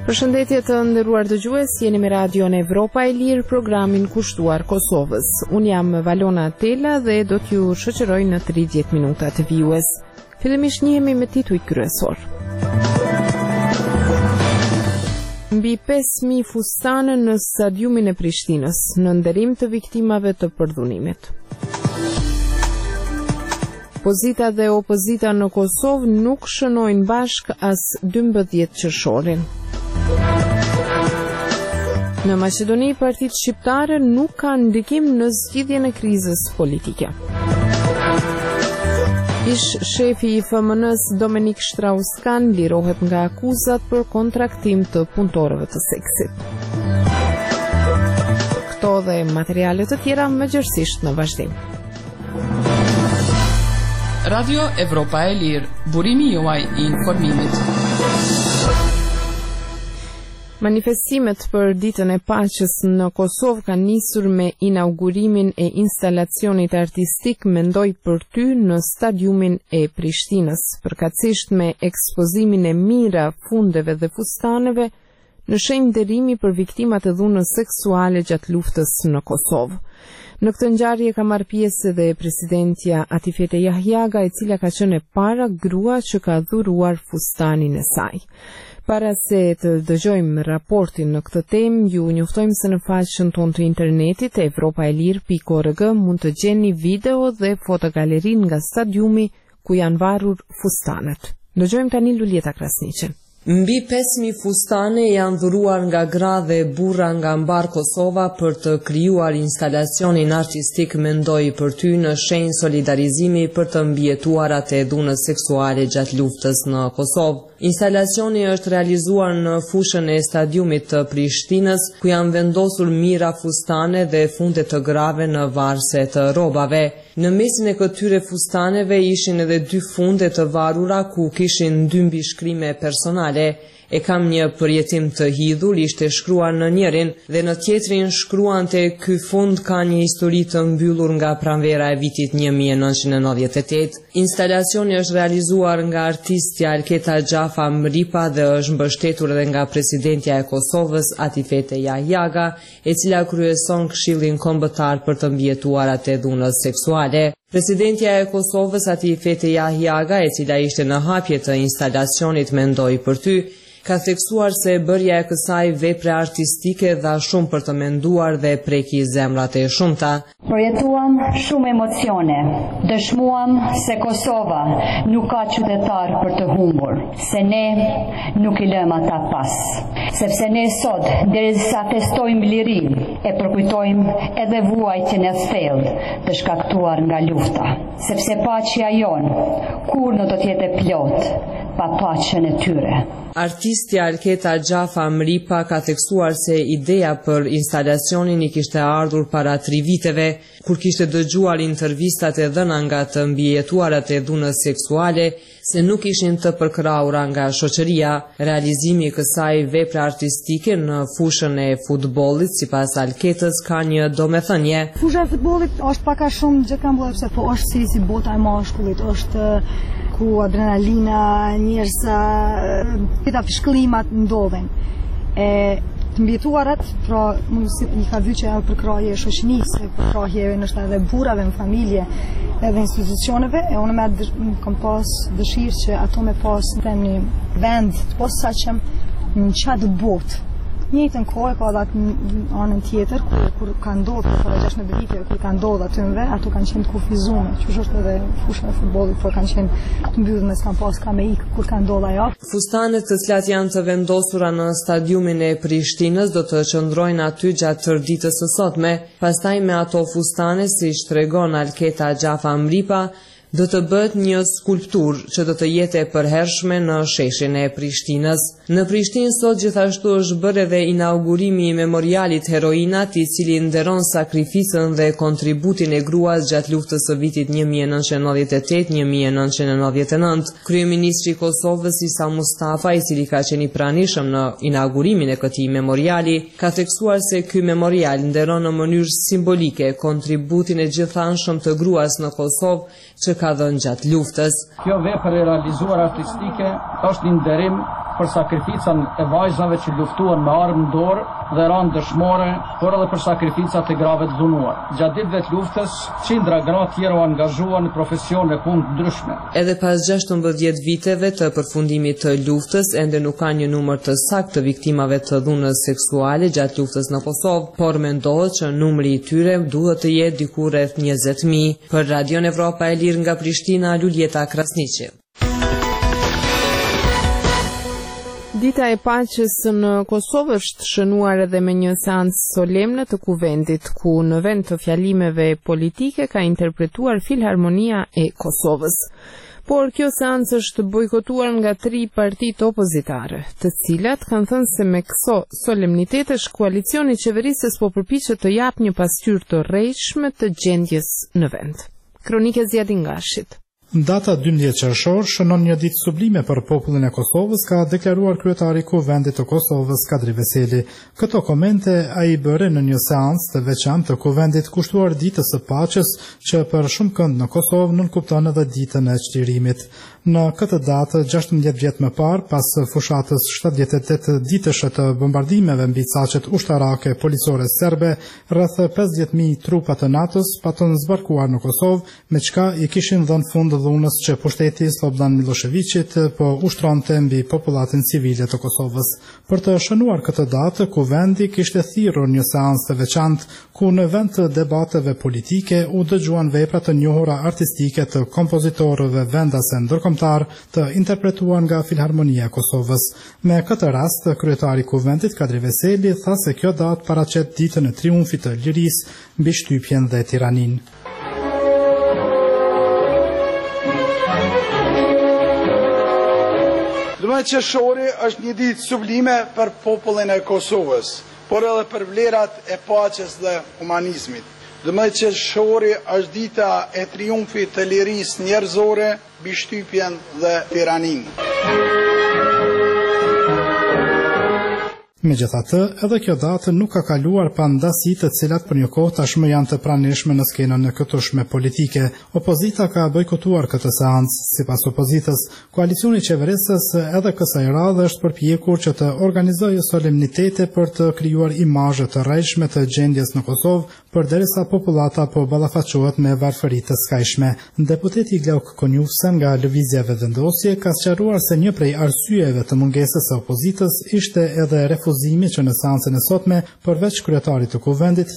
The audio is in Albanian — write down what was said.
Përshëndetje të nderuar dëgjues, jeni me Radio Evropa e Lirë, programin kushtuar Kosovës. Unë jam Valona Tela dhe do t'ju shoqëroj në 30 minuta të vijues. Fillimisht njihemi me tituj kryesor. Mbi 5.000 fustane në stadiumin e Prishtinës, në nderim të viktimave të përdhunimit. Pozita dhe opozita në Kosovë nuk shënojnë bashk as 12 qershorin. Në Maqedoni, partitë shqiptare nuk kanë ndikim në zgjidhjen e krizës politike. Ish shefi i FMN-s Dominik Strauss-Kahn lirohet nga akuzat për kontraktim të punëtorëve të seksit. Këto dhe materiale të tjera mëgjërësisht në vazhdim. Radio Evropa e Lirë, burimi juaj i informimit. Manifestimet për ditën e paqes në Kosovë kanë nisur me inaugurimin e instalacionit artistik Mendoj për ty në stadiumin e Prishtinës, përkatësisht me ekspozimin e mira fundeve dhe fustaneve në shenjë nderimi për viktimat e dhunës seksuale gjatë luftës në Kosovë. Në këtë ngjarje ka marrë pjesë edhe presidentja Atifete Jahjaga, e cila ka qenë e para grua që ka dhuruar fustanin e saj. Para se të dëgjojmë raportin në këtë temë, ju njoftojmë se në faqen tonë të internetit evropaelir.org mund të gjeni video dhe fotogalerin nga stadiumi ku janë varur fustanet. Dëgjojmë tani Luljeta Krasniqen. Mbi 5.000 fustane janë dhuruar nga gra dhe burra nga mbar Kosova për të krijuar instalacionin artistik Mendoj për ty në shenjë solidarizimi për të mbijetuarat e dhunës seksuale gjatë luftës në Kosovë. Instalacioni është realizuar në fushën e stadiumit të Prishtinës, ku janë vendosur mira fustane dhe funde të grave në varse të rrobave. Në mesin e këtyre fustaneve ishin edhe 2 funde të varura ku kishin 2 mbishkrime personale. E kam një përjetim të hidhur, ishte shkruar në njërin dhe në tjetrin shkruante ky fund ka një histori të mbyllur nga pranvera e vitit 1998. Instalacioni është realizuar nga artistja Alketa Gjafa Mripa dhe është mbështetur edhe nga presidentja e Kosovës Atifete Jahjaga, e cila kryeson Këshillin Kombëtar për të mbijetuarat e dhunës seksuale. Presidentja e Kosovës Atifete Jahjaga, e cila ishte në hapje të instalacionit Mendoj për ty, ka theksuar se bërja e kësaj vepre artistike dha shumë për të menduar dhe preki zemrat e shumta. Përjetuam shumë emocione, dëshmuam se Kosova nuk ka qytetar për të humbur, se ne nuk i lëm ata pas. Sepse ne sot, derisa festojmë lirinë, e përkujtojmë edhe vuajtjen e thellë të shkaktuar nga lufta. Sepse paqja jonë kur në do të jetë plot pa paqen e tyre. Artistja Alketa Gjafa Mripa ka theksuar se ideja për instalacionin i kishte ardhur para 3 viteve, kur kishte dëgjuar intervistat e dhëna nga të mbijetuarat e dhunës seksuale, se nuk ishin të përkrahura nga shoqëria. Realizimi i kësaj vepre artistike në fushën e futbollit, sipas Alketës, ka një domethënie. Fusha e futbollit është pak a shumë gjë kam bëllë, po është si bota e mashkullit, është ku adrenalina, njerëz këta fishkëllimat ndodhen. Të mbjetuarat, pra i ka vy që e përkrahje shoqënisë, përkrahje nështë edhe burrave në familje, edhe institucioneve, e unë me kam pas dëshirë që ato me pas në një vend të posaçëm në qatë botë. Njëjtën kohë ka edhe në anën tjetër, kur ka ndodhur para 16 viteve, kur ka ndodhur atymve, ato kanë qenë të kufizuar, që është edhe fusha e futbollit, por kanë qenë të mbyllur me s'kan pas ka me ik kur ka ndodhur ajo. Fustanet të cilat janë të vendosura në stadiumin e Prishtinës do të qëndrojnë aty gjatë tërë ditës së sotme. Pastaj me ato fustane, siç tregon Alketa Gjafa Mripa, do të bëhet një skulptur që do të jetë e përhershme në sheshin e Prishtinës. Në Prishtinë sot gjithashtu është bërë edhe inaugurimi i memorialit Heroinat, i cili nderon sakrificën dhe kontributin e gruas gjatë luftës së vitit 1998-1999. Kryeministri i Kosovës Isa Mustafa, i cili ka qenë i pranishëm në inaugurimin e këtij memoriali, ka theksuar se ky memorial nderon në mënyrë simbolike kontributin e gjithanshëm të gruas në Kosovë që ka dhënë gjatë luftës. Kjo vepër e realizuar artistike është një nderim për sakrificën e vajzave që luftuan me armë në dorë dhe ranë dëshmore, por edhe për sakrificat e grave të dhunuar. Gjatë ditëve të luftës, qindra gra tjera u angazhuan në profesione punë të ndryshme. Edhe pas 16 viteve të përfundimit të luftës, ende nuk ka një numër të saktë të viktimave të dhunës seksuale gjatë luftës në Kosovë, por mendohet që numri i tyre duhet të jetë diku rreth 20.000. Për Radion Evropa e Lirë nga Prishtina, Luljeta Krasniqi. Dita e paqes në Kosovë është shënuar edhe me një seancë solemne të Kuvendit, ku në vend të fjalimeve politike ka interpretuar Filharmonia e Kosovës. Por kjo seancë është bojkotuar nga 3 partitë opozitare, të cilat kanë thënë se me këso solemnitetesh koalicioni qeverisës po përpiqet të japë një pasqyrë të rrejshme të gjendjes në vend. Kronike Zjadin Gashit. Data 12 qershor shënon një ditë sublime për popullin e Kosovës, ka deklaruar kryetari i Kuvendit të Kosovës Kadri Veseli. Këto komente ai bëre në një seancë të veçantë të Kuvendit kushtuar ditës së paqes, që për shumë kënd në Kosovë nënkupton edhe ditën e çlirimit. Në këtë datë, 16 vjet më parë, pas fushatës 78 ditëshe të bombardimeve mbi caqet ushtarake policore serbe, rreth 50.000 trupa të NATO-s patën zbarkuar në Kosovë, me çka i kishin dhënë fund dhunës që pushteti Slobodan Miloševićit po ushtronte mbi populatin civile të Kosovës. Për të shënuar këtë datë, Kuvendi kishte thirrur një seancë të veçantë, ku në vend të debateve politike u dëgjuan vepra të njohura artistike të kompozitorëve vendase ndërkombëtar të interpretuar nga Filharmonia e Kosovës. Me këtë rast, kryetari i Kuvendit Kadri Veseli tha se kjo datë paraqet ditën e triumfit të lirisë mbi shtypjen dhe tiraninë. Qershori është një ditë sublime për popullin e Kosovës, por edhe për vlerat e paqes dhe humanizmit. 12 qershori është dita e triumfit të lirisë njerëzore mbi shtypjen dhe tiraninë. Megjithatë, edhe kjo datë nuk ka kaluar pa ndasi të cilat për një kohë tashmë janë të pranishme në skenën e këtueshme politike. Opozita ka bojkotuar këtë seancë. Sipas opozitës, koalicioni i qeverisës edhe kësaj radhe është përpjekur që të organizojë solemnitete për të krijuar imazhe të rrejshme të gjendjes në Kosovë, përderisa popullata po ballafaqohet me varfëri të skajshme. Deputeti Glauk Konjufse nga Lëvizja Vendosje ka sqaruar se një prej arsyeve të mungesës së opozitës ishte edhe refuzimi që në seancën e sotme, përveç kryetarit të Kuvendit,